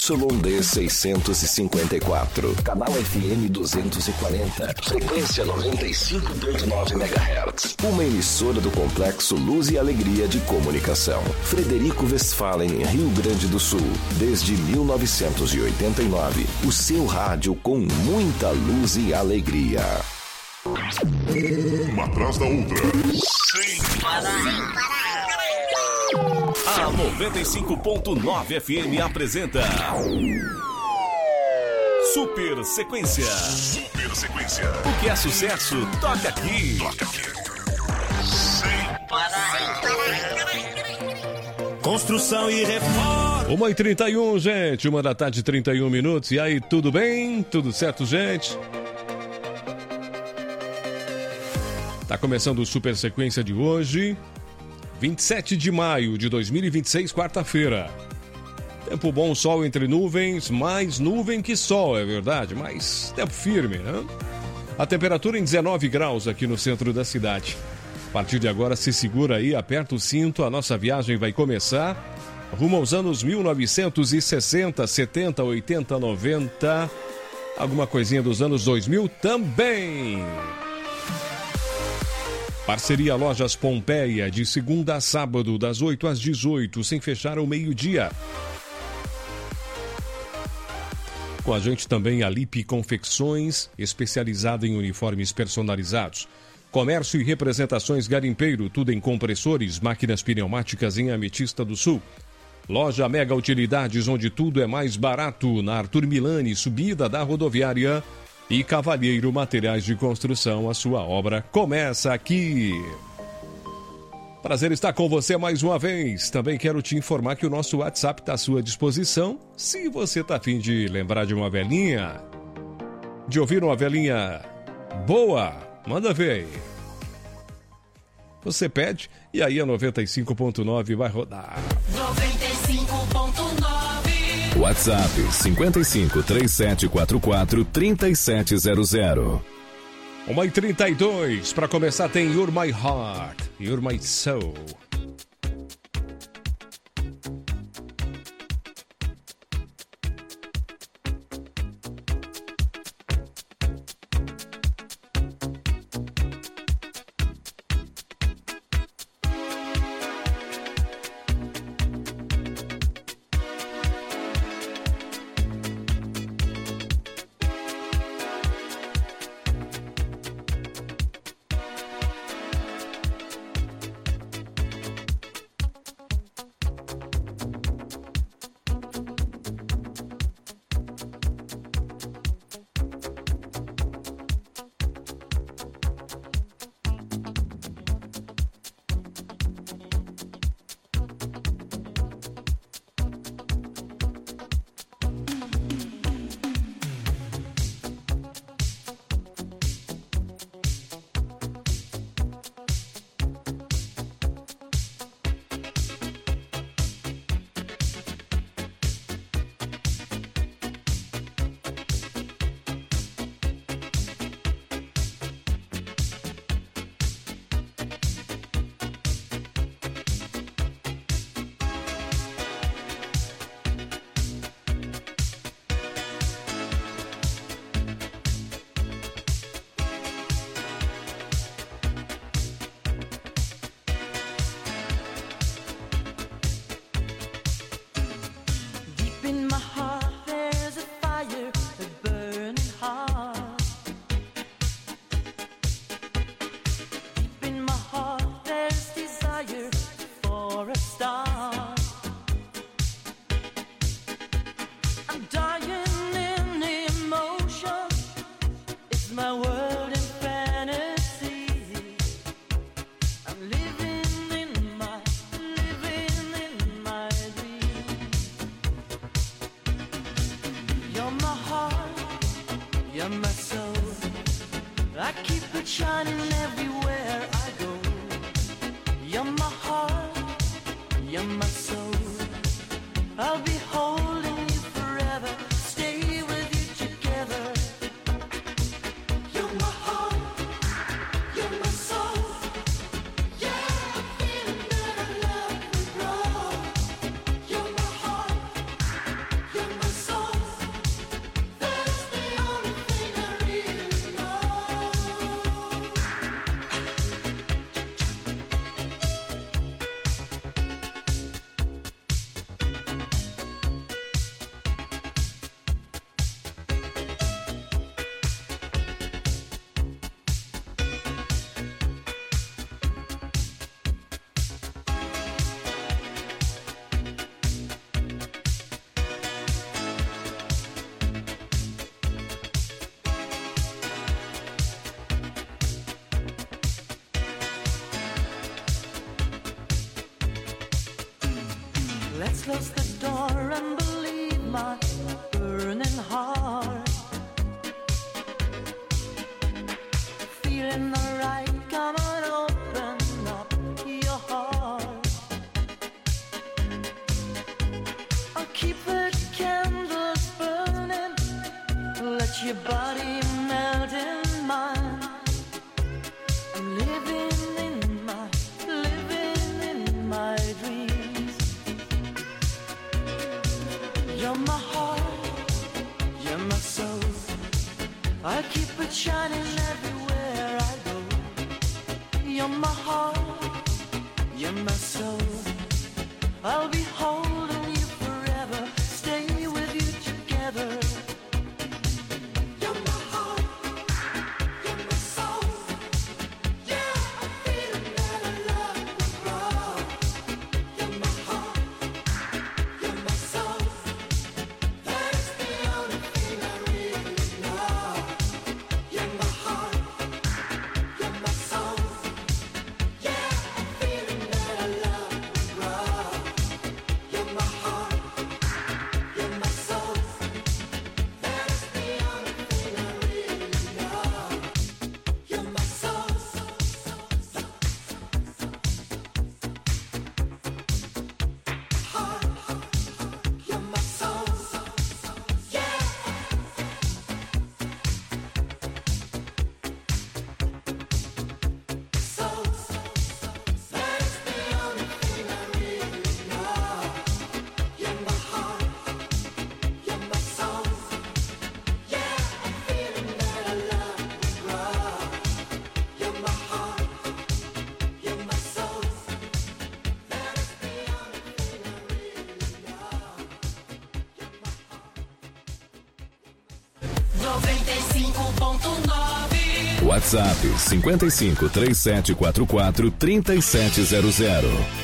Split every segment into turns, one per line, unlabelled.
YD 654, canal FM 240, frequência 95.9 MHz. Uma emissora do Complexo Luz e Alegria de Comunicação. Frederico Westphalen, Rio Grande do Sul. Desde 1989, o seu rádio com muita luz e alegria.
Uma atrás da outra. Sem parar.
A 95.9 FM apresenta Super Sequência.
Super Sequência.
O que é sucesso, toca aqui.
Toca aqui. Sem parar.
Construção e reforma.
1h31, gente. 1h31 31 minutos. E aí, tudo bem? Tudo certo, gente? Tá começando o Super Sequência de hoje. 27 de maio de 2026, quarta-feira. Tempo bom, sol entre nuvens, mais nuvem que sol, é verdade, mas tempo firme, né? A temperatura em 19 graus aqui no centro da cidade. A partir de agora, se segura aí, aperta o cinto, a nossa viagem vai começar rumo aos anos 1960, 70, 80, 90, alguma coisinha dos anos 2000 também. Parceria Lojas Pompeia, de segunda a sábado, das 8 às 18, sem fechar ao meio-dia. Com a gente também a Lipe Confecções, especializada em uniformes personalizados. Comércio e representações Garimpeiro, tudo em compressores, máquinas pneumáticas em Ametista do Sul. Loja Mega Utilidades, onde tudo é mais barato, na Arthur Milani, subida da rodoviária. E Cavalheiro Materiais de Construção, a sua obra começa aqui. Prazer estar com você mais uma vez. Também quero te informar que o nosso WhatsApp está à sua disposição. Se você está a fim de lembrar de uma velhinha, de ouvir uma velhinha boa, manda ver aí. Você pede e aí a 95.9 vai rodar.
95.9
WhatsApp 55 3744 3700.
1h32, para começar tem You're My Heart, You're My Soul.
close the door and believe my burning heart. Feeling alright, come on, open up your heart. I'll keep the candles burning, let your body melt in mine. I'm living in my dreams. You're my heart, you're my soul. I keep it shining everywhere I go. You're my heart, you're my soul. I'll be holding you forever, stay with you together. You're my heart, you're my soul. Yeah, I'm feeling that I love will grow. You're my heart, you're my soul. That's the only thing I really know. You're my heart, you're my soul. Yeah, I'm feeling that I love will grow. You're my heart, you're my soul. That's the only thing I really know. You're my soul. Heart, you're my soul. Yeah. Soul, that's the only thing I really know. You're my heart, you're my soul. Yeah, I'm feeling that I love will grow. You're my heart, you're my soul. That's the only thing I really know. You're my heart.
95.9.
WhatsApp 55 3744 3700.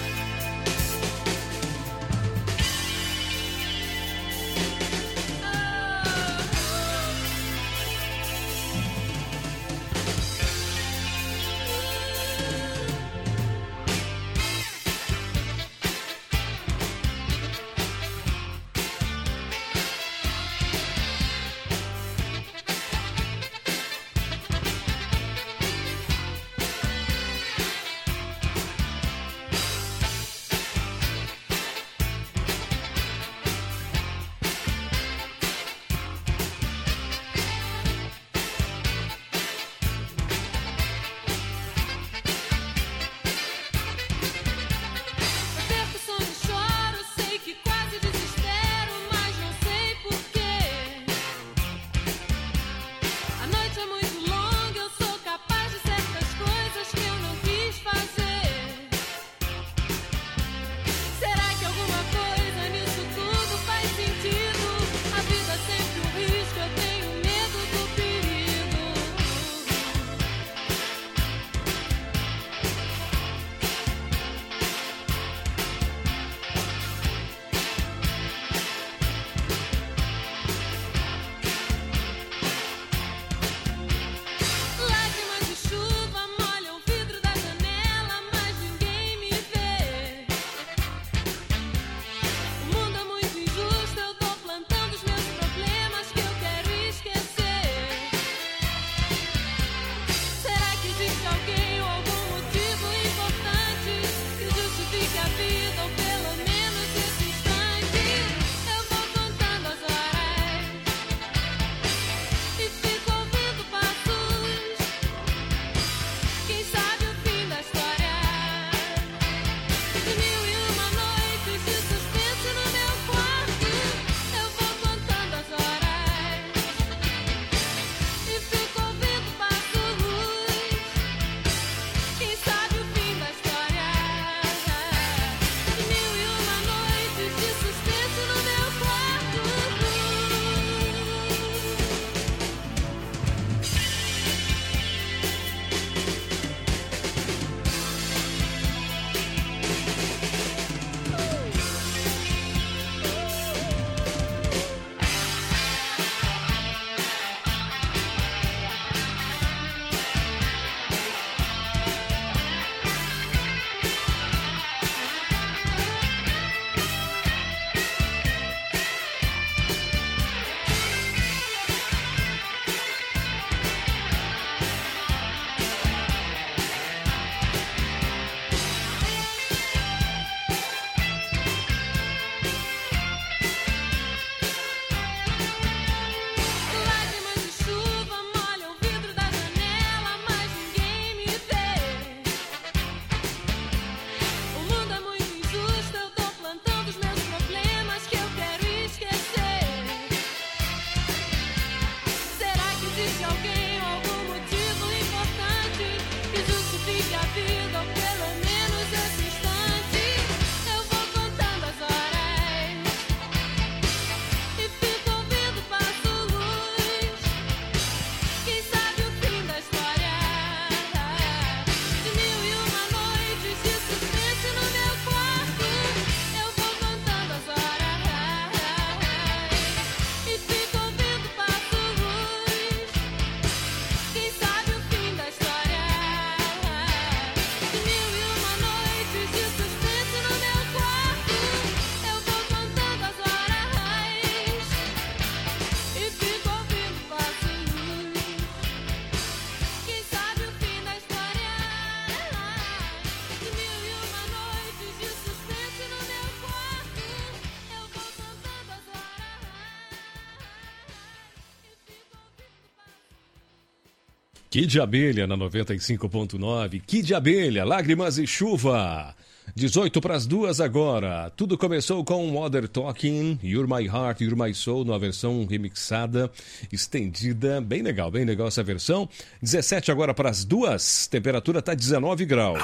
Kid Abelha na 95.9. Kid Abelha, Lágrimas e Chuva. 18 para as 2 agora. Tudo começou com Mother Talking, You're My Heart, You're My Soul, numa versão remixada, estendida. Bem legal essa versão. 17 agora para as 2. Temperatura está 19 graus.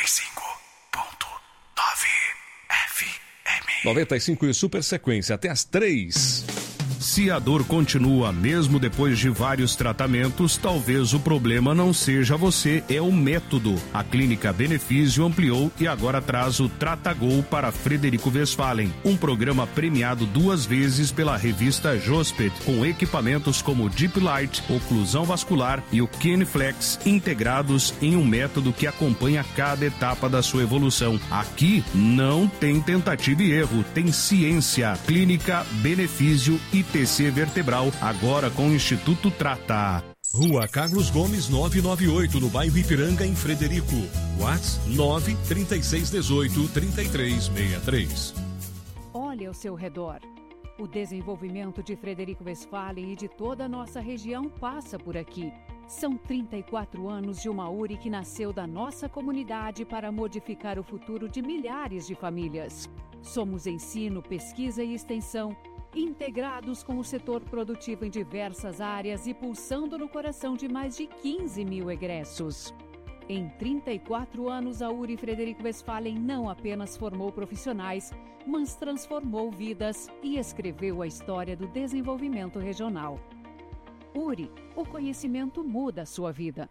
95.9 FM.
95 e super sequência, até as 3.
Se a dor continua mesmo depois de vários tratamentos, talvez o problema não seja você, é o método. A Clínica Benefício ampliou e agora traz o Tratagol para Frederico Westphalen, um programa premiado 2 vezes pela revista Jospet, com equipamentos como Deep Light, oclusão vascular e o Kineflex integrados em um método que acompanha cada etapa da sua evolução. Aqui não tem tentativa e erro, tem ciência. Clínica Benefício ITC Vertebral, agora com o Instituto Trata.
Rua Carlos Gomes 998, no bairro Ipiranga, em Frederico. WhatsApp 93618-3363.
Olhe ao seu redor. O desenvolvimento de Frederico Westphalen e de toda a nossa região passa por aqui. São 34 anos de uma URI que nasceu da nossa comunidade para modificar o futuro de milhares de famílias. Somos ensino, pesquisa e extensão, integrados com o setor produtivo em diversas áreas e pulsando no coração de mais de 15 mil egressos. Em 34 anos, a URI Frederico Westphalen não apenas formou profissionais, mas transformou vidas e escreveu a história do desenvolvimento regional. URI, o conhecimento muda a sua vida.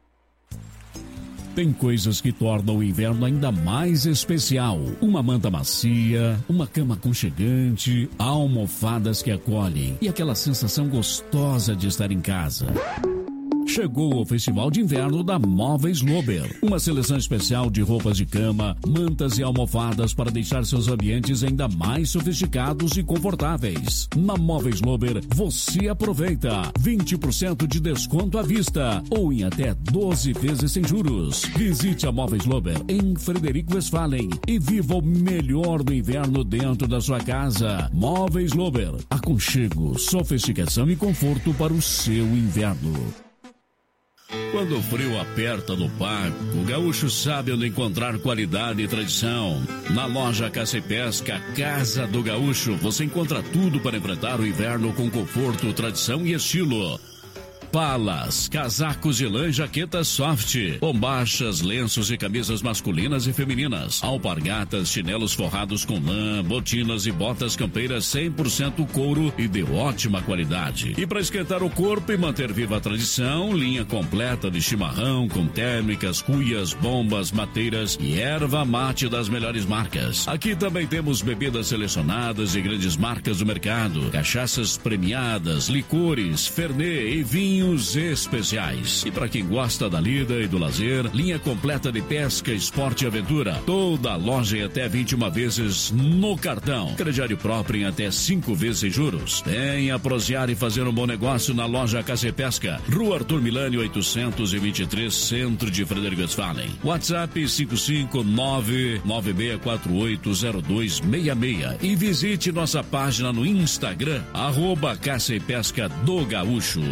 Tem coisas que tornam o inverno ainda mais especial. Uma manta macia, uma cama aconchegante, almofadas que acolhem e aquela sensação gostosa de estar em casa. Chegou o Festival de Inverno da Móveis Lober. Uma seleção especial de roupas de cama, mantas e almofadas para deixar seus ambientes ainda mais sofisticados e confortáveis. Na Móveis Lober, você aproveita 20% de desconto à vista ou em até 12 vezes sem juros. Visite a Móveis Lober em Frederico Westphalen e viva o melhor do inverno dentro da sua casa. Móveis Lober, aconchego, sofisticação e conforto para o seu inverno. Quando o frio aperta no pago, o gaúcho sabe onde encontrar qualidade e tradição. Na loja Caça e Pesca, Casa do Gaúcho, você encontra tudo para enfrentar o inverno com conforto, tradição e estilo. Palas, casacos de lã e jaquetas soft, bombachas, lenços e camisas masculinas e femininas, alpargatas, chinelos forrados com lã, botinas e botas campeiras 100% couro e de ótima qualidade. E para esquentar o corpo e manter viva a tradição, linha completa de chimarrão com térmicas, cuias, bombas, mateiras e erva mate das melhores marcas. Aqui também temos bebidas selecionadas de grandes marcas do mercado, cachaças premiadas, licores, Fernet e vinhos especiais. E para quem gosta da lida e do lazer, linha completa de pesca, esporte e aventura. Toda a loja em até 21 vezes no cartão. Crediário próprio em até 5 vezes sem juros. Venha prosear e fazer um bom negócio na loja Caça e Pesca. Rua Arthur Milani 823, centro de Frederico Westphalen. WhatsApp 55996480266 e visite nossa página no Instagram @Caça e Pesca do Gaúcho.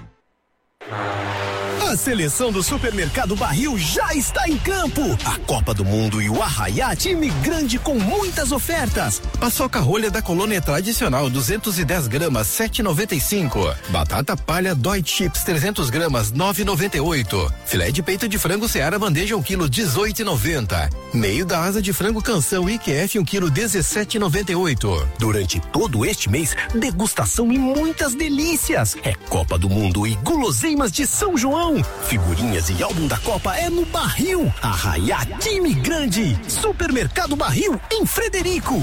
A seleção do Supermercado Barril já está em campo. A Copa do Mundo e o Arraiá, time grande com muitas ofertas. Paçoca rolha da Colônia tradicional, 210 gramas, 7,95. Batata palha Deutsche Chips, 300 gramas, 9,98. Filé de peito de frango Seara bandeja 1 quilo, 18,90. Meio da asa de frango Canção IQF 1 quilo, 17,98. Durante todo este mês, degustação e muitas delícias. É Copa do Mundo e guloseimas de São João. Figurinhas e álbum da Copa é no Barril. Arraiá, time grande. Supermercado Barril em Frederico.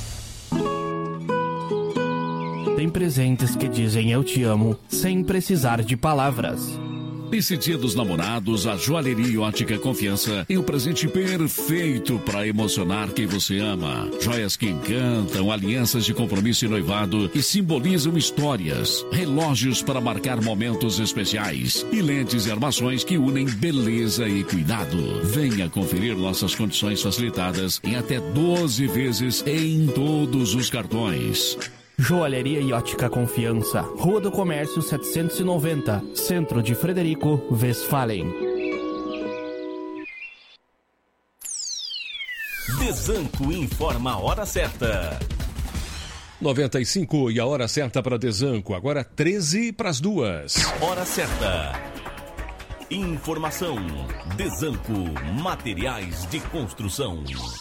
Tem presentes que dizem eu te amo sem precisar de palavras.
Nesse Dia dos Namorados, a Joalheria Ótica Confiança é o presente perfeito para emocionar quem você ama. Joias que encantam, alianças de compromisso e noivado que simbolizam histórias, relógios para marcar momentos especiais e lentes e armações que unem beleza e cuidado. Venha conferir nossas condições facilitadas em até 12 vezes em todos os cartões.
Joalheria e Ótica Confiança, Rua do Comércio 790, Centro de Frederico Westphalen.
Desanco informa a hora certa.
95 e a hora certa para Desanco, agora 13 para as 2.
Hora certa. Informação. Desanco, materiais de construção.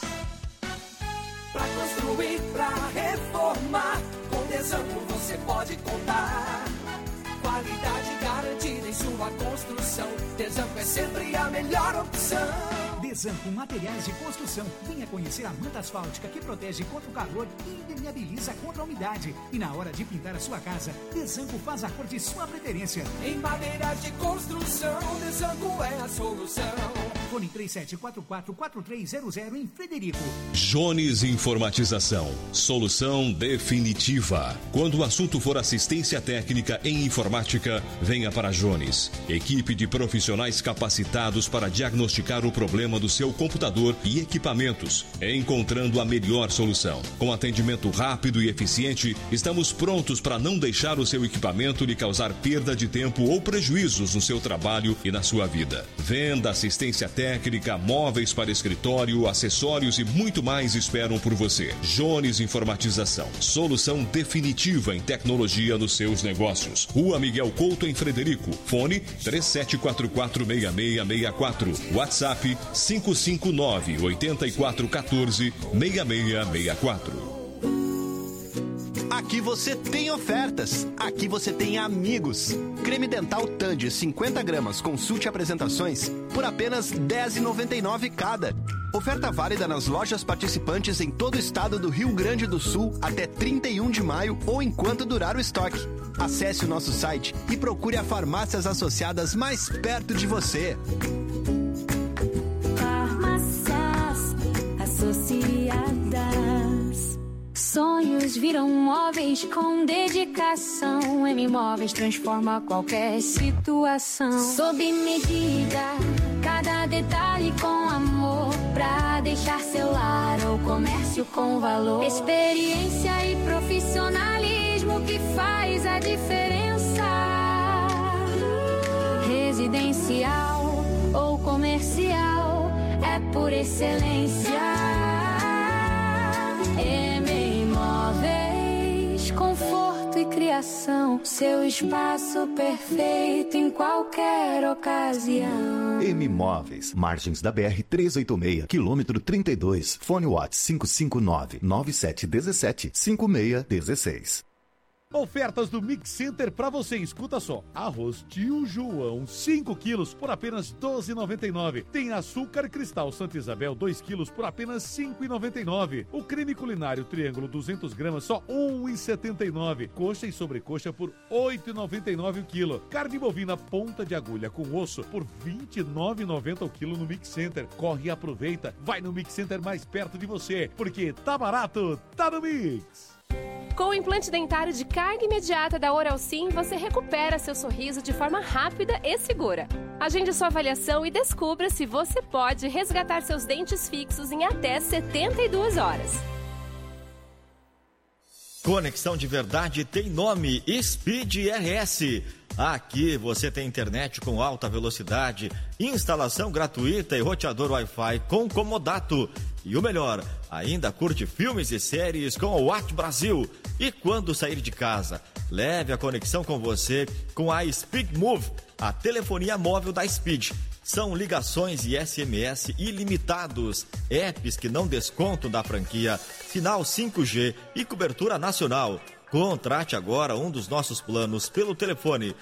Pra construir, pra reformar, com Desanco você pode contar. Qualidade garantida em sua construção. Desanco é sempre a melhor opção.
Desanco Materiais de Construção. Venha conhecer a manta asfáltica que protege contra o calor e impermeabiliza contra a umidade. E na hora de pintar a sua casa, Desanco faz a cor de sua preferência.
Em madeiras de construção, Desanco é a solução.
Fone 3744-4300 em Frederico.
Jones Informatização. Solução definitiva. Quando o assunto for assistência técnica em informática, venha para Jones. Equipe de profissionais capacitados para diagnosticar o problema do seu computador e equipamentos, encontrando a melhor solução. Com atendimento rápido e eficiente, estamos prontos para não deixar o seu equipamento lhe causar perda de tempo ou prejuízos no seu trabalho e na sua vida. Venda, assistência técnica, móveis para escritório, acessórios e muito mais esperam por você. Jones Informatização. Solução definitiva em tecnologia nos seus negócios. Rua Miguel Couto, em Frederico. Fone 3744-6664. WhatsApp 559-8414-6664.
Aqui você tem ofertas, aqui você tem amigos. Creme dental Tandy 50 gramas, consulte apresentações por apenas R$ 10,99 cada. Oferta válida nas lojas participantes em todo o estado do Rio Grande do Sul até 31 de maio ou enquanto durar o estoque. Acesse o nosso site e procure a farmácias associadas mais perto de você.
Farmácias associadas. Sonhos viram móveis com dedicação. M-Móveis transforma qualquer situação. Sob medida, cada detalhe com amor, pra deixar seu lar ou comércio com valor. Experiência e profissionalismo que faz a diferença. Residencial ou comercial, é por excelência. M-Móveis, conforto e criação, seu espaço perfeito em qualquer ocasião.
M-Móveis, margens da BR-386, quilômetro 32, fone WhatsApp 559-9717-5616.
Ofertas do Mix Center pra você. Escuta só. Arroz Tio João, 5 quilos por apenas R$ 12,99. Tem açúcar cristal Santa Isabel, 2 quilos por apenas R$ 5,99. O creme culinário Triângulo, 200 gramas, só R$ 1,79. Coxa e sobrecoxa por R$ 8,99 o quilo. Carne bovina ponta de agulha com osso por R$ 29,90 o quilo no Mix Center. Corre e aproveita. Vai no Mix Center mais perto de você, porque tá barato, tá no Mix.
Com o implante dentário de carga imediata da Oral Sim, você recupera seu sorriso de forma rápida e segura. Agende sua avaliação e descubra se você pode resgatar seus dentes fixos em até 72 horas.
Conexão de verdade tem nome: Speed RS. Aqui você tem internet com alta velocidade, instalação gratuita e roteador Wi-Fi com comodato. E o melhor, ainda curte filmes e séries com o Watt Brasil. E quando sair de casa, leve a conexão com você com a Speed Move, a telefonia móvel da Speed. São ligações e SMS ilimitados, apps que não descontam da franquia, sinal 5G e cobertura nacional. Contrate agora um dos nossos planos pelo telefone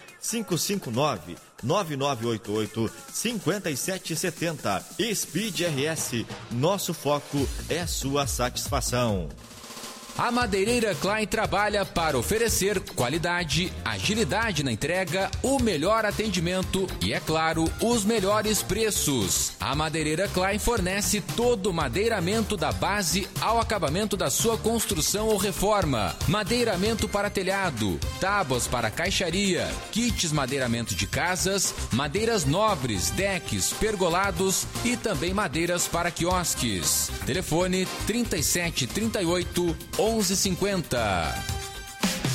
559-9988-5770. Speed RS, nosso foco é sua satisfação.
A Madeireira Klein trabalha para oferecer qualidade, agilidade na entrega, o melhor atendimento e, é claro, os melhores preços. A Madeireira Klein fornece todo o madeiramento da base ao acabamento da sua construção ou reforma. Madeiramento para telhado, tábuas para caixaria, kits madeiramento de casas, madeiras nobres, decks, pergolados e também madeiras para quiosques. Telefone 3738 1150.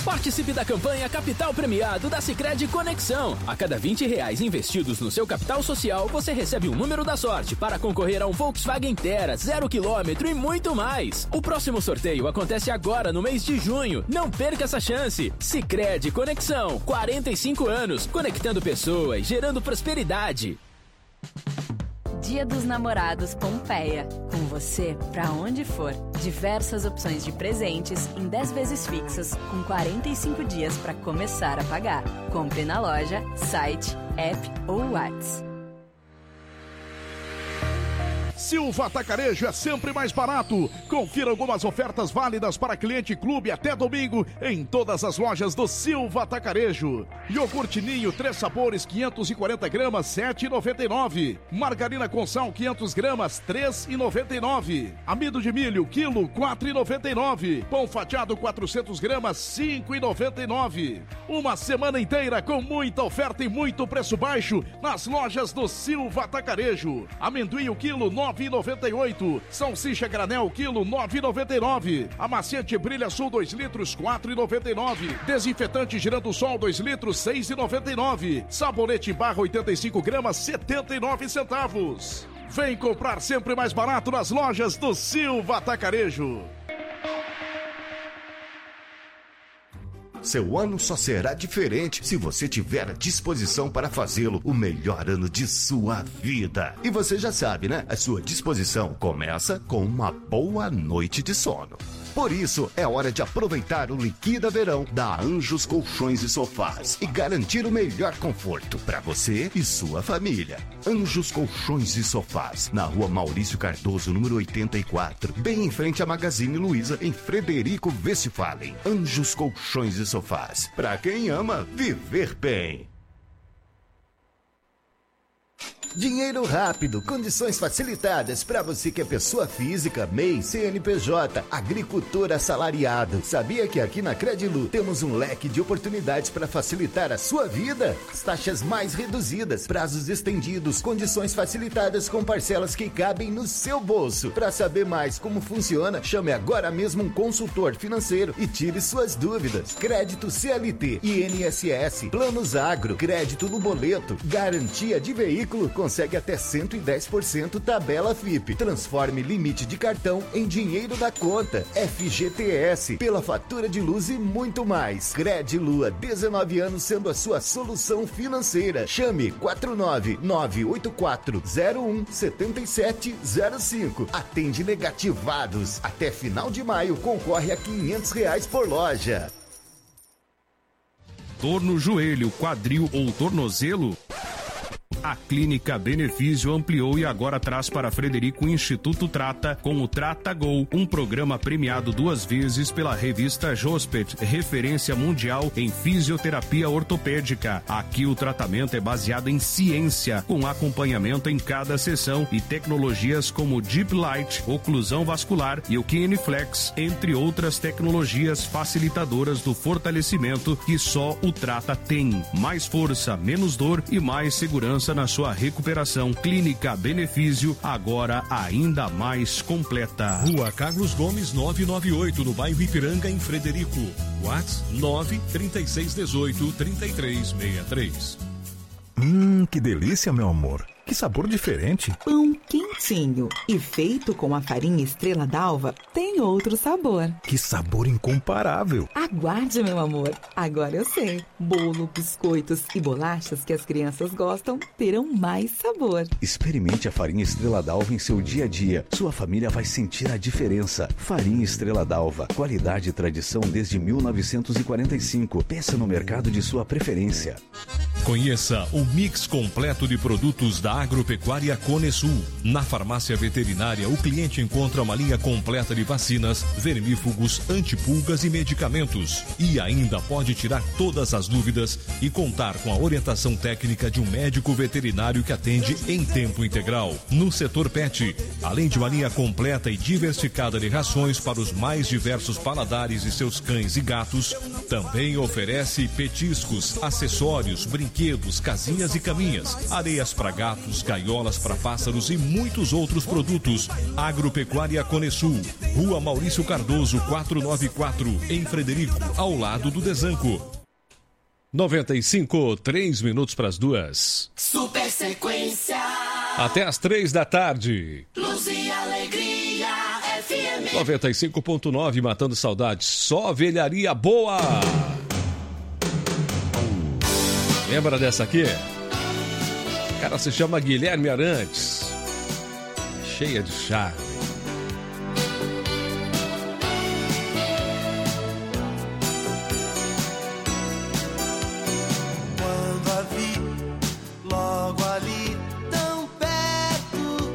Participe da campanha Capital Premiado da Sicredi Conexão. A cada R$20 investidos no seu capital social, você recebe um número da sorte para concorrer a um Volkswagen Tera 0 km e muito mais. O próximo sorteio acontece agora no mês de junho. Não perca essa chance. Sicredi Conexão, 45 anos, conectando pessoas, gerando prosperidade.
Dia dos Namorados Pompeia. Com você, pra onde for. Diversas opções de presentes em 10 vezes fixas, com 45 dias para começar a pagar. Compre na loja, site, app ou WhatsApp.
Silva Atacarejo é sempre mais barato. Confira algumas ofertas válidas para cliente clube até domingo em todas as lojas do Silva Atacarejo. Iogurte Ninho 3 sabores 540 gramas 7,99. Margarina com sal 500 gramas 3,99. Amido de milho quilo 4,99. Pão fatiado 400 gramas 5,99. Uma semana inteira com muita oferta e muito preço baixo nas lojas do Silva Atacarejo. Amendoim o quilo 9,98. Salsicha granel quilo 9,99. Amaciante Brilha Sul 2 litros 4,99. Desinfetante Girando Sol 2 litros 6,99. Sabonete barra 85 gramas 79 centavos. Vem comprar sempre mais barato nas lojas do Silva Atacarejo.
Seu ano só será diferente se você tiver a disposição para fazê-lo o melhor ano de sua vida. E você já sabe, né? A sua disposição começa com uma boa noite de sono. Por isso, é hora de aproveitar o Liquida Verão da Anjos Colchões e Sofás e garantir o melhor conforto para você e sua família. Anjos Colchões e Sofás, na rua Maurício Cardoso, número 84, bem em frente à Magazine Luiza, em Frederico Westphalen. Anjos Colchões e Sofás, para quem ama viver bem. Dinheiro rápido, condições facilitadas para você que é pessoa física, MEI, CNPJ, agricultor assalariado. Sabia que aqui na Credilu temos um leque de oportunidades para facilitar a sua vida? Taxas mais reduzidas, prazos estendidos, condições facilitadas com parcelas que cabem no seu bolso. Para saber mais como funciona, chame agora mesmo um consultor financeiro e tire suas dúvidas. Crédito CLT, INSS, Planos Agro, crédito no boleto, garantia de veículo, consegue até 110% tabela FIP. Transforme limite de cartão em dinheiro da conta. FGTS, pela fatura de luz e muito mais. Credilua, 19 anos sendo a sua solução financeira. Chame 49984017705. Atende negativados. Até final de maio concorre a R$500 por loja.
Dor no joelho, quadril ou tornozelo? A Clínica Benefício ampliou e agora traz para Frederico o Instituto Trata com o Trata Go, um programa premiado 2 vezes pela revista Jospet, referência mundial em fisioterapia ortopédica. Aqui o tratamento é baseado em ciência, com acompanhamento em cada sessão e tecnologias como Deep Light, oclusão vascular e o Kineflex, entre outras tecnologias facilitadoras do fortalecimento que só o Trata tem. Mais força, menos dor e mais segurança na sua recuperação. Clínica Benefício, agora ainda mais completa.
Rua Carlos Gomes 998, no bairro Ipiranga, em Frederico. WhatsApp 936183363.
Que delícia, meu amor. Que sabor diferente.
Pão quentinho e feito com a farinha Estrela d'Alva tem outro sabor.
Que sabor incomparável.
Aguarde, meu amor. Agora eu sei. Bolo, biscoitos e bolachas que as crianças gostam terão mais sabor.
Experimente a farinha Estrela d'Alva em seu dia a dia. Sua família vai sentir a diferença. Farinha Estrela d'Alva. Qualidade e tradição desde 1945. Peça no mercado de sua preferência.
Conheça o mix completo de produtos da Agropecuária Conesul. Na farmácia veterinária, o cliente encontra uma linha completa de vacinas, vermífugos, antipulgas e medicamentos. E ainda pode tirar todas as dúvidas e contar com a orientação técnica de um médico veterinário que atende em tempo integral. No setor pet, além de uma linha completa e diversificada de rações para os mais diversos paladares de seus cães e gatos, também oferece petiscos, acessórios, brinquedos
brinquedos, casinhas e caminhas, areias para gatos, gaiolas para pássaros e muitos outros produtos. Agropecuária Conesul, Rua Maurício Cardoso, 494, em Frederico, ao lado do Desanco. 95, 3 minutos para as 2.
Super sequência.
Até às 3 da tarde.
Luz e alegria, FM.
95.9, matando saudades. Só velharia boa. Lembra dessa aqui? O cara se chama Guilherme Arantes. Cheia de charme.
Quando a vi logo ali tão perto,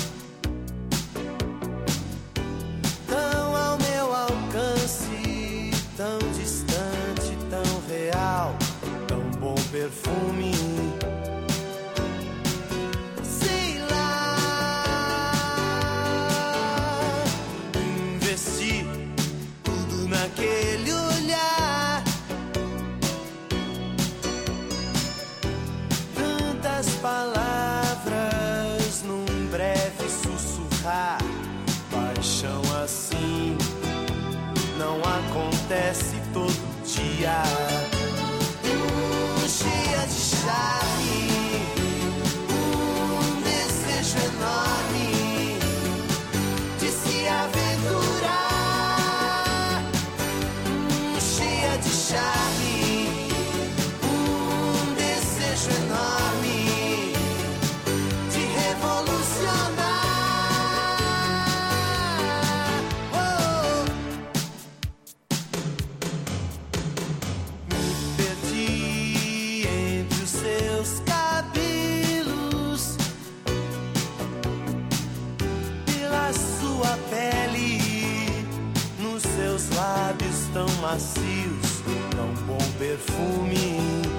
tão ao meu alcance, tão distante, tão real, tão bom perfume. Sei lá, investi tudo naquele olhar. Tantas palavras num breve sussurrar. Paixão assim não acontece todo dia. Cheia de charme, desejo enorme de se aventurar. Cheia de charme, desejo enorme de revolucionar. Oh. Me perdi entre os seus cabelos, pela sua pele, nos seus lábios tão macios, tão bom perfume.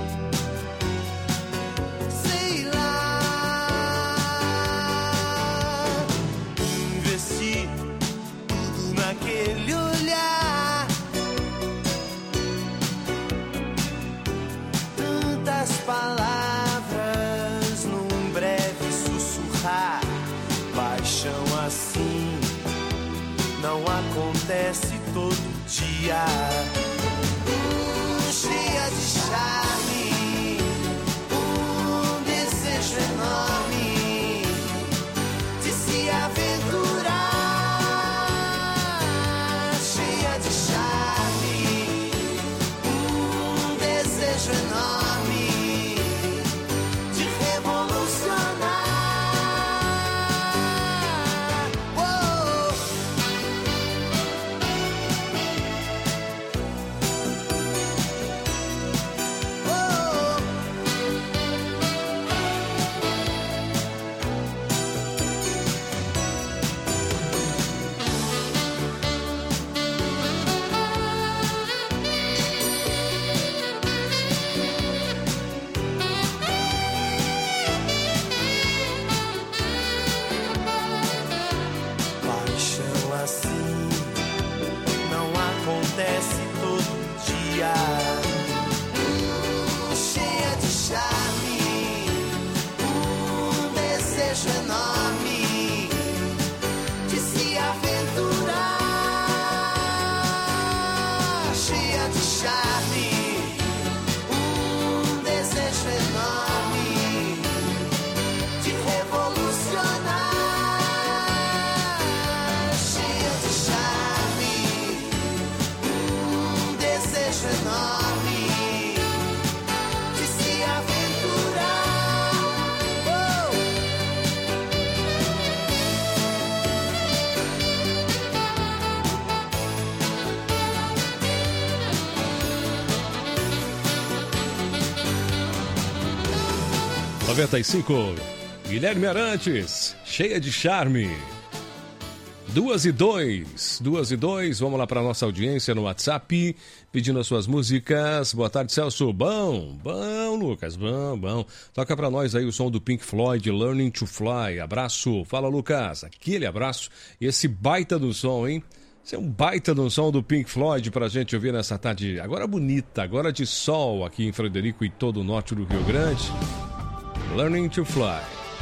Sei lá, investi tudo naquele olhar. Tantas palavras num breve sussurrar. Paixão assim não acontece todo dia. Cheia de charme, desejo enorme de se aventurar. Cheia de charme, desejo enorme de revolucionar. Oh. Paixão assim não acontece todo dia. Cheia de charme, desejo enorme de se aventurar. Cheia de charme, desejo enorme de revolucionar. Cheia de charme, desejo enorme de se aventurar. Oh.
95, Guilherme Arantes, cheia de charme. 2:02, vamos lá para nossa audiência no WhatsApp, pedindo as suas músicas. Boa tarde, Celso. Bom, Lucas, bom. Toca para nós aí o som do Pink Floyd, Learning to Fly. Abraço. Fala, Lucas. Aquele abraço. E esse baita do som, hein? Esse é um baita no som do Pink Floyd pra gente ouvir nessa tarde agora bonita, agora de sol aqui em Frederico e todo o norte do Rio Grande. Learning to Fly.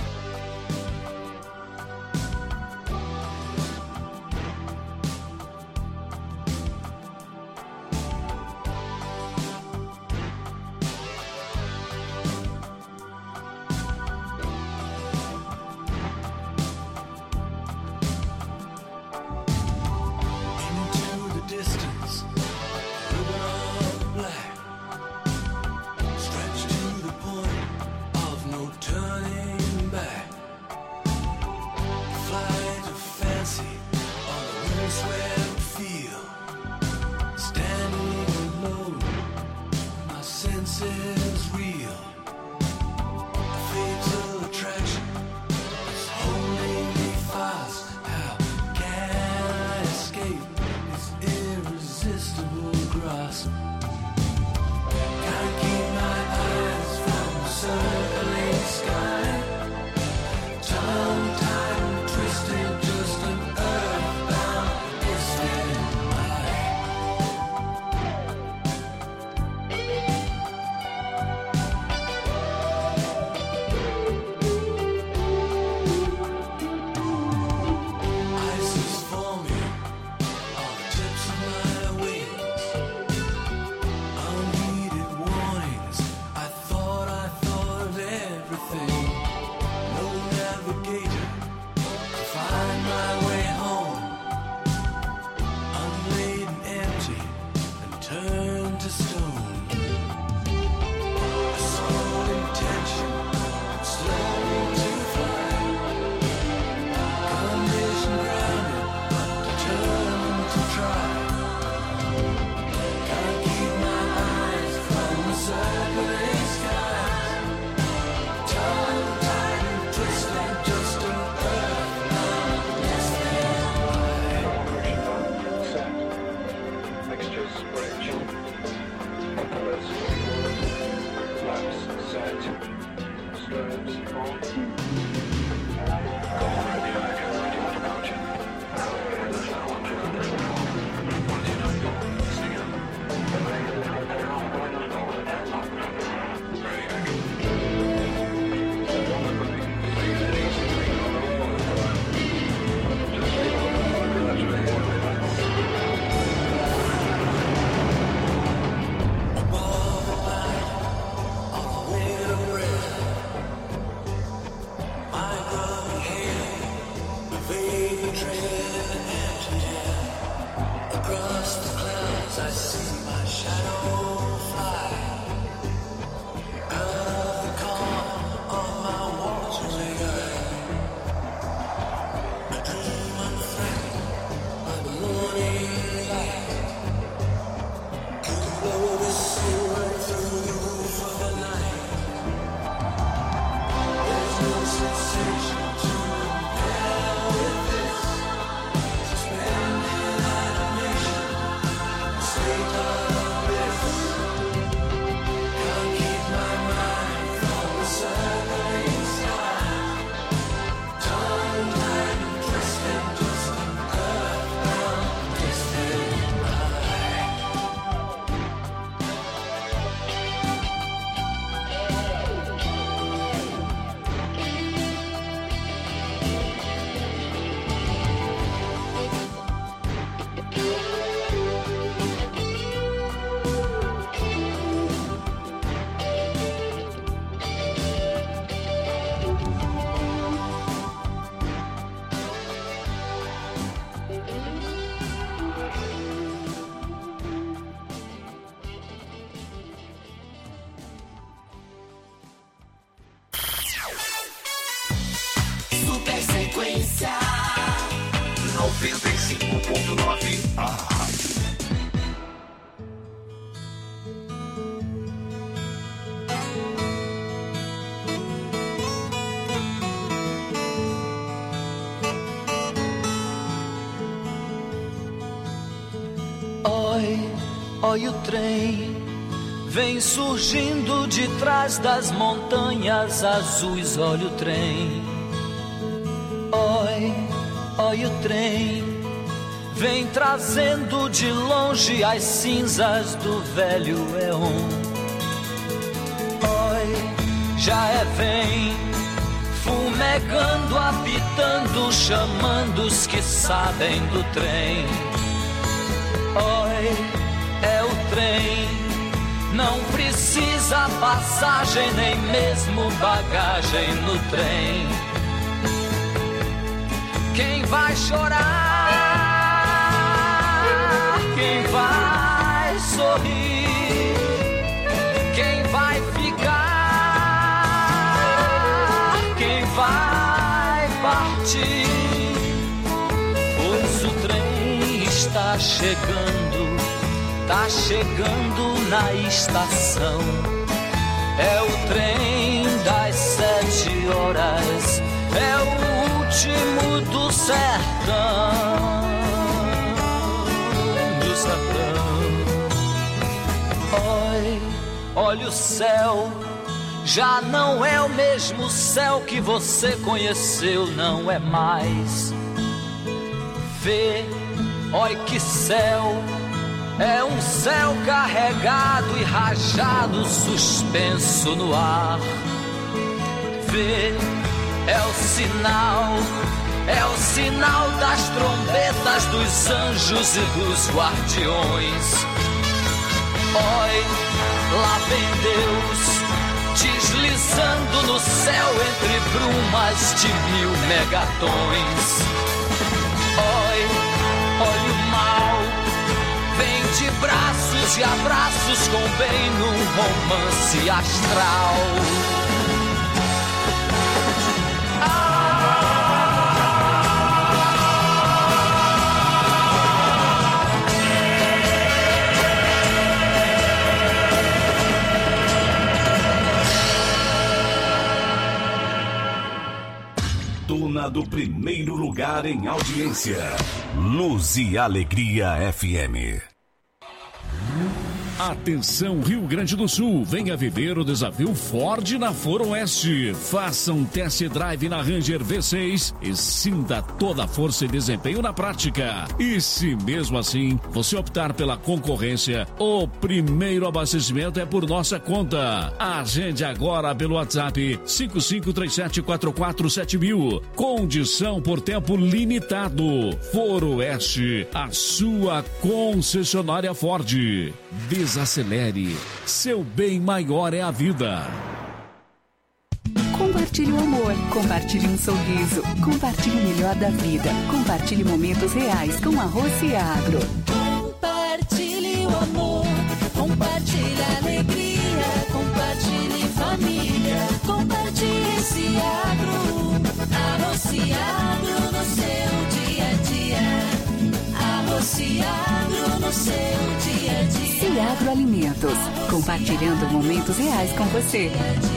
Frequência 95.9. A rádio.
Oi, oi, o trem vem surgindo de trás das montanhas azuis. Olha o trem. Oi, oi, o trem vem trazendo de longe as cinzas do velho éon. Oi, já é vem, fumegando, apitando, chamando os que sabem do trem. Oi, é o trem, não precisa passagem, nem mesmo bagagem no trem. Quem vai chorar? Quem vai sorrir? Quem vai ficar? Quem vai partir? Pois o trem está chegando, tá chegando na estação. É o trem das 7 horas, é o último do sertão, do sertão. Oi, olha o céu, já não é o mesmo céu que você conheceu, não é mais. Vê, oi que céu, é um céu carregado e rajado, suspenso no ar. Vê, é o sinal das trombetas dos anjos e dos guardiões. Oi, lá vem Deus, deslizando no céu entre brumas de 1000 megatons. Oi, olha o mal, vem de braços e abraços com bem num romance astral.
Dona do primeiro lugar em audiência. Luz e Alegria FM.
Atenção Rio Grande do Sul, venha viver o desafio Ford na Foro Oeste. Faça um test drive na Ranger V6 e sinta toda a força e desempenho na prática. E se mesmo assim você optar pela concorrência, o primeiro abastecimento é por nossa conta. Agende agora pelo WhatsApp 5537447000. Condição por tempo limitado. Foro Oeste, a sua concessionária Ford. Desacelere. Seu bem maior é a vida.
Compartilhe o amor, compartilhe um sorriso, compartilhe o melhor da vida, compartilhe momentos reais com Arroz Agro.
Compartilhe o amor, compartilhe a alegria, compartilhe família, compartilhe esse agro. Arroz Agro no seu dia a dia. Arroz Agro no seu dia a dia.
Ciagro Alimentos, compartilhando momentos reais com você.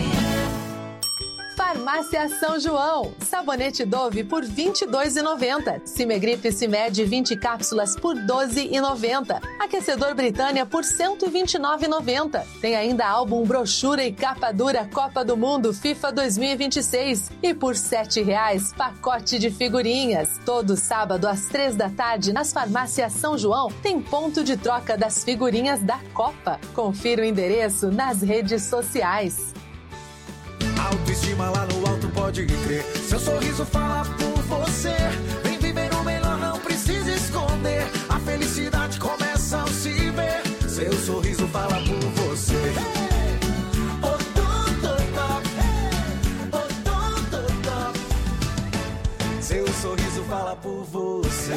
Farmácia São João, sabonete Dove por R$ 22,90. Cimegripe Cimed 20 cápsulas por R$ 12,90. Aquecedor Britânia por R$ 129,90. Tem ainda álbum, brochura e capa dura Copa do Mundo FIFA 2026. E por R$ 7,00, pacote de figurinhas. Todo sábado às 3 da tarde, nas farmácias São João, tem ponto de troca das figurinhas da Copa. Confira o endereço nas redes sociais.
Autoestima lá no alto, pode crer. Seu sorriso fala por você. Vem viver o melhor, não precisa esconder. A felicidade começa ao se ver. Seu sorriso fala por você. Seu sorriso fala por você.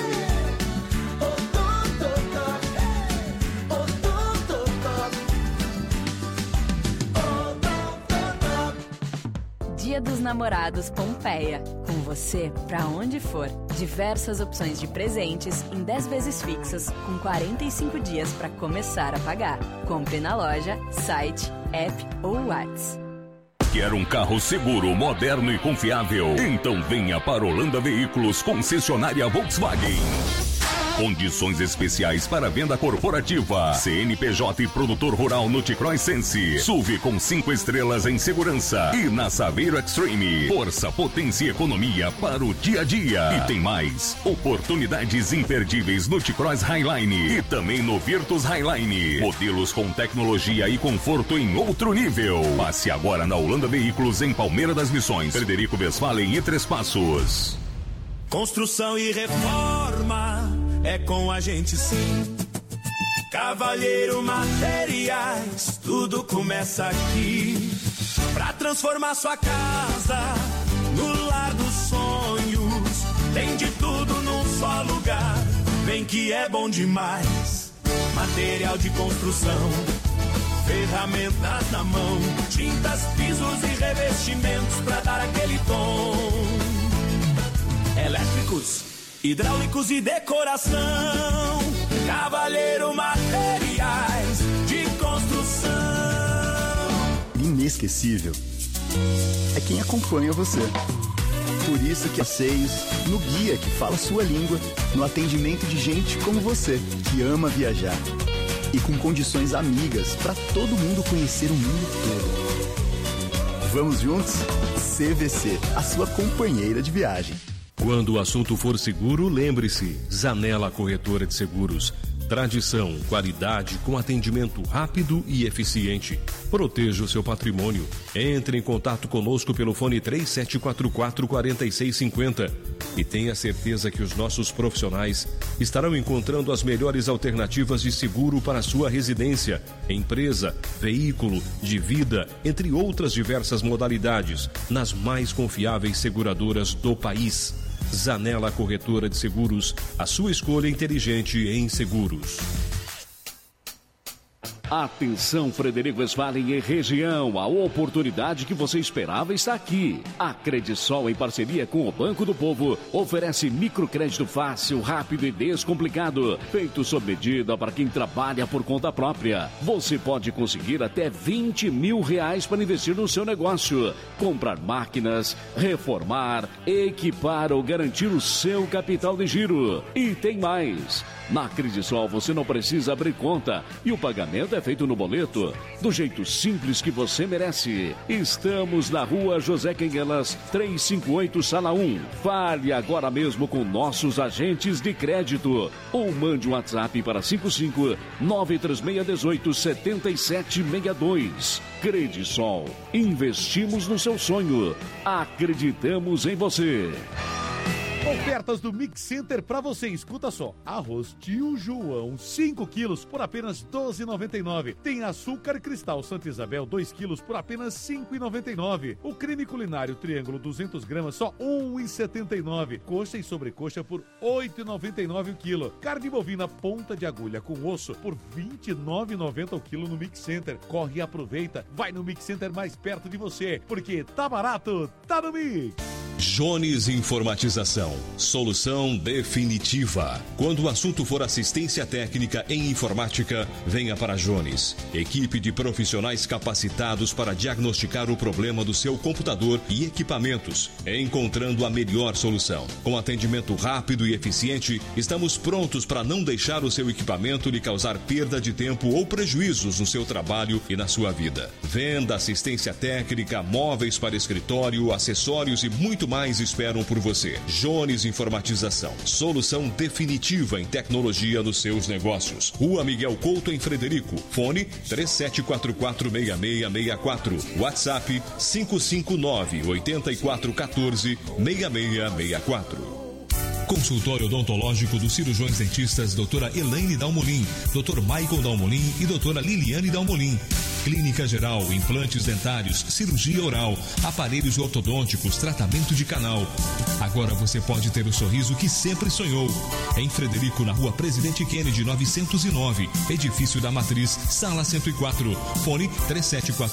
Dia dos Namorados Pompeia. Com você pra onde for. Diversas opções de presentes em 10 vezes fixas com 45 dias para começar a pagar. Compre na loja, site, app ou WhatsApp.
Quer um carro seguro, moderno e confiável? Então venha para Holanda Veículos, concessionária Volkswagen. Condições especiais para venda corporativa. CNPJ e produtor rural no T-Cross Sense. SUV com 5 estrelas em segurança. E na Saveiro Extreme. Força, potência e economia para o dia a dia. E tem mais. Oportunidades imperdíveis no T-Cross Highline. E também no Virtus Highline. Modelos com tecnologia e conforto em outro nível. Passe agora na Holanda Veículos em Palmeira das Missões. Frederico Westphalen e Três Passos.
Construção e reforma é com a gente sim. Cavalheiro Materiais, tudo começa aqui. Pra transformar sua casa no lar dos sonhos. Tem de tudo num só lugar. Vem que é bom demais. Material de construção, ferramentas na mão, tintas, pisos e revestimentos pra dar aquele tom. Elétricos, hidráulicos e decoração. Cavalheiro Materiais de Construção.
Inesquecível é quem acompanha você. Por isso que passeios, no guia que fala sua língua, no atendimento de gente como você, que ama viajar. E com condições amigas para todo mundo conhecer o mundo todo. Vamos juntos? CVC, a sua companheira de viagem.
Quando o assunto for seguro, lembre-se, Zanella Corretora de Seguros. Tradição, qualidade com atendimento rápido e eficiente. Proteja o seu patrimônio. Entre em contato conosco pelo fone 3744-4650 e tenha certeza que os nossos profissionais estarão encontrando as melhores alternativas de seguro para a sua residência, empresa, veículo, de vida, entre outras diversas modalidades, nas mais confiáveis seguradoras do país. Zanella Corretora de Seguros, a sua escolha inteligente em seguros.
Atenção, Frederico Westphalen e região, a oportunidade que você esperava está aqui. A Credisol, em parceria com o Banco do Povo, oferece microcrédito fácil, rápido e descomplicado, feito sob medida para quem trabalha por conta própria. Você pode conseguir até R$20 mil para investir no seu negócio, comprar máquinas, reformar, equipar ou garantir o seu capital de giro. E tem mais. Na Credisol você não precisa abrir conta e o pagamento é feito no boleto, do jeito simples que você merece. Estamos na Rua José Quenguelas, 358, Sala 1. Fale agora mesmo com nossos agentes de crédito ou mande um WhatsApp para 55-93618-7762. Credisol. Investimos no seu sonho. Acreditamos em você.
Ofertas do Mix Center pra você, escuta só. Arroz Tio João, 5 quilos por apenas R$12,99. Tem açúcar cristal Santa Isabel, 2 quilos por apenas R$5,99. O creme culinário Triângulo, 200 gramas, só R$1,79. Coxa e sobrecoxa por R$8,99 o quilo. Carne bovina ponta de agulha com osso por R$29,90 o quilo no Mix Center. Corre e aproveita, vai no Mix Center mais perto de você, porque tá barato, tá no Mix.
Jones Informatização, solução definitiva. Quando o assunto for assistência técnica em informática, venha para Jones. Equipe de profissionais capacitados para diagnosticar o problema do seu computador e equipamentos, encontrando a melhor solução. Com atendimento rápido e eficiente, estamos prontos para não deixar o seu equipamento lhe causar perda de tempo ou prejuízos no seu trabalho e na sua vida. Venda, assistência técnica, móveis para escritório, acessórios e muito mais esperam por você. Jones Informatização, solução definitiva em tecnologia nos seus negócios. Rua Miguel Couto, em Frederico. Fone 3744-6664. WhatsApp 559-8414-6664. Consultório odontológico dos cirurgiões dentistas Doutora Elaine Dalmolin, Dr. Michael Dalmolin e Doutora Liliane Dalmolin. Clínica geral, implantes dentários, cirurgia oral, aparelhos ortodônticos, tratamento de canal. Agora você pode ter o sorriso que sempre sonhou. Em Frederico, na Rua Presidente Kennedy, 909, Edifício da Matriz, Sala 104. Fone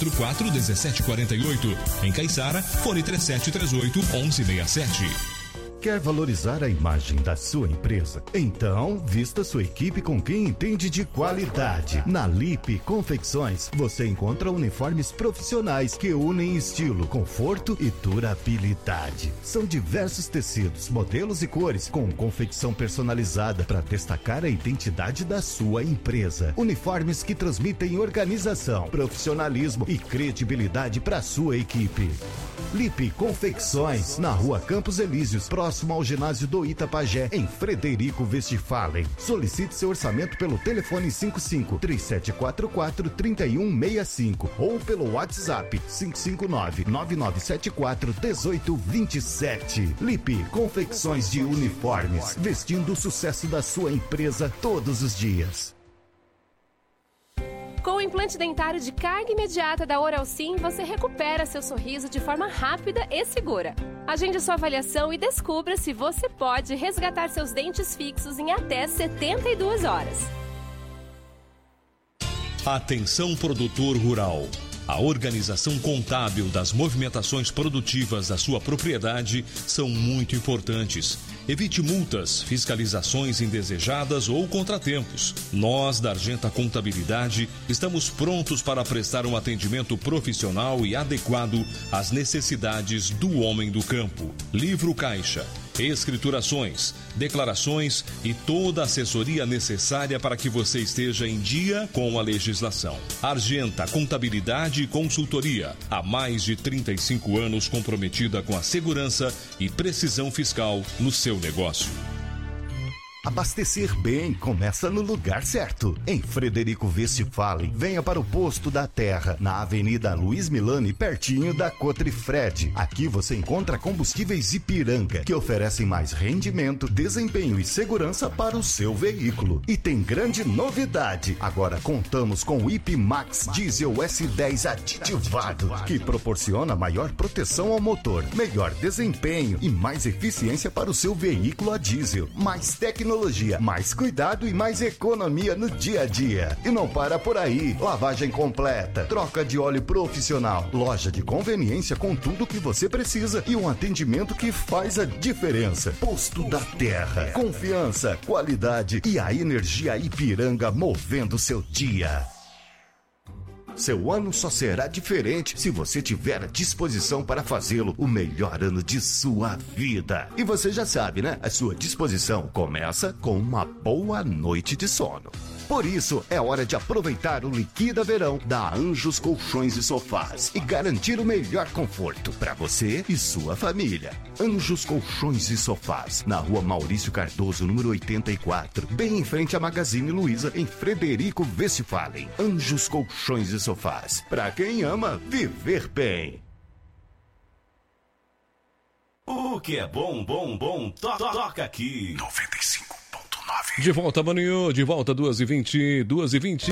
3744-1748. Em Caiçara, fone 3738-1167.
Quer valorizar a imagem da sua empresa? Então, vista sua equipe com quem entende de qualidade. Na Lipe Confecções, você encontra uniformes profissionais que unem estilo, conforto e durabilidade. São diversos tecidos, modelos e cores com confecção personalizada para destacar a identidade da sua empresa. Uniformes que transmitem organização, profissionalismo e credibilidade para sua equipe. Lipe Confecções, na Rua Campos Elíseos, próximo ao ginásio do Itapajé, em Frederico Westphalen. Solicite seu orçamento pelo telefone 55-3744-3165 ou pelo WhatsApp 559-9974-1827. Lipe Confecções de Uniformes, vestindo o sucesso da sua empresa todos os dias.
Com o implante dentário de carga imediata da Oral Sim, você recupera seu sorriso de forma rápida e segura. Agende sua avaliação e descubra se você pode resgatar seus dentes fixos em até 72 horas.
Atenção, produtor rural. A organização contábil das movimentações produtivas da sua propriedade são muito importantes. Evite multas, fiscalizações indesejadas ou contratempos. Nós, da Argenta Contabilidade, estamos prontos para prestar um atendimento profissional e adequado às necessidades do homem do campo. Livro caixa, escriturações, declarações e toda a assessoria necessária para que você esteja em dia com a legislação. Argenta Contabilidade e Consultoria, há mais de 35 anos comprometida com a segurança e precisão fiscal no seu negócio.
Abastecer bem começa no lugar certo. Em Frederico Westphalen, venha para o Posto da Terra, na Avenida Luiz Milani, pertinho da Cotrifred. Aqui você encontra combustíveis Ipiranga, que oferecem mais rendimento, desempenho e segurança para o seu veículo. E tem grande novidade. Agora contamos com o IP Max Diesel S10 aditivado, que proporciona maior proteção ao motor, melhor desempenho e mais eficiência para o seu veículo a diesel. Mais tecnologia, mais cuidado e mais economia no dia a dia. E não para por aí. Lavagem completa, troca de óleo profissional, loja de conveniência com tudo que você precisa e um atendimento que faz a diferença. Posto da Terra. Confiança, qualidade e a energia Ipiranga movendo seu dia. Seu ano só será diferente se você tiver a disposição para fazê-lo o melhor ano de sua vida. E você já sabe, né? A sua disposição começa com uma boa noite de sono. Por isso, é hora de aproveitar o Liquida Verão da Anjos Colchões e Sofás e garantir o melhor conforto para você e sua família. Anjos Colchões e Sofás, na Rua Maurício Cardoso, número 84, bem em frente à Magazine Luiza, em Frederico Westphalen. Anjos Colchões e Sofás, para quem ama viver bem.
O que é bom, toca aqui. 95.9.
De volta, Maninho, de volta, 2h20, 2h20.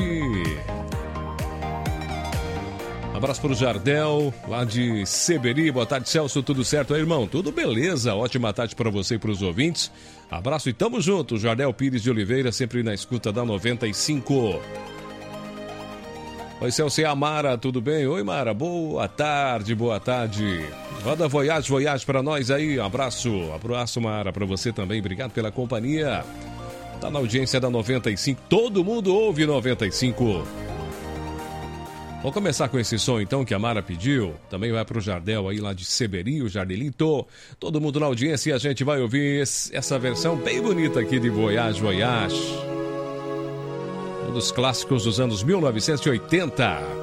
Abraço pro Jardel, lá de Seberi. Boa tarde, Celso, tudo certo aí, irmão? Tudo beleza, ótima tarde para você e pros ouvintes. Abraço e tamo junto, Jardel Pires de Oliveira, sempre na escuta da 95. Oi, Celso e a Mara, tudo bem? Oi, Mara, boa tarde, boa tarde. Roda Voyage pra nós aí, abraço, Mara, pra você também, obrigado pela companhia. Tá na audiência da 95, todo mundo ouve 95. Vamos começar com esse som então que a Mara pediu. Também vai pro Jardel aí lá de Seberi, o Jardelito. Todo mundo na audiência e a gente vai ouvir essa versão bem bonita aqui de Voyage. Um dos clássicos dos anos 1980.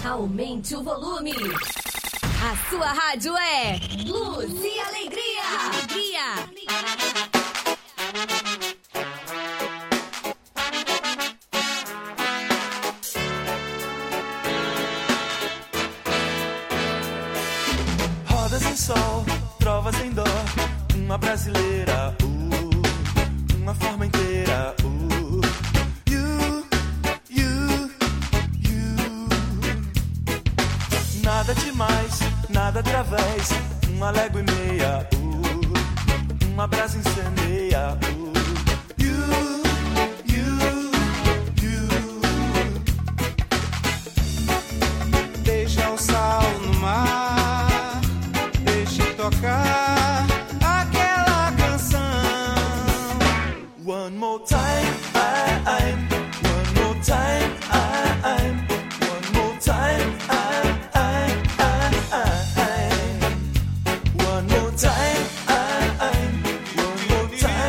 Aumente o volume. A sua rádio é Luz e Alegria.
Rodas em sol, trovas em dó, uma brasileira, uma forma inteira, Nada demais, nada através, uma légua e meia, uma brasa incendeia, Deixa o sal no mar, deixa tocar aquela canção. One more time, one more time, one more time, one more time, one more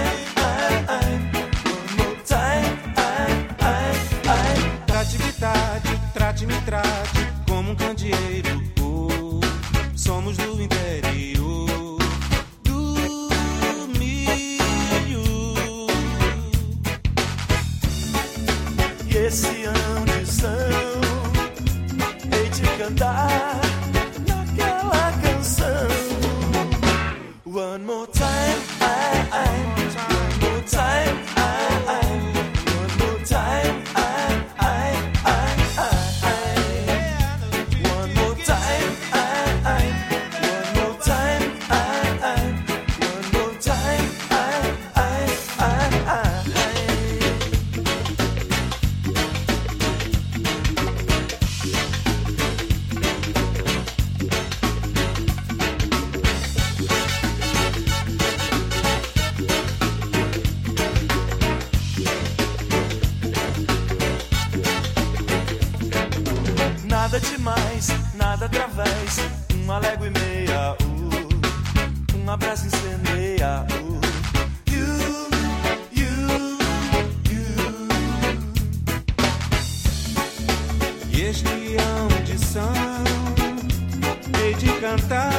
time, trate-me, trate como um candeeiro. Somos do interior do milho. E esse ambição, hei de cantar naquela canção. One more time, one more time, one more time, one more time, one more time, one more time, Nada demais, nada através, uma légua e meia, uma brasa incendeia, E este é a audição, hei de cantar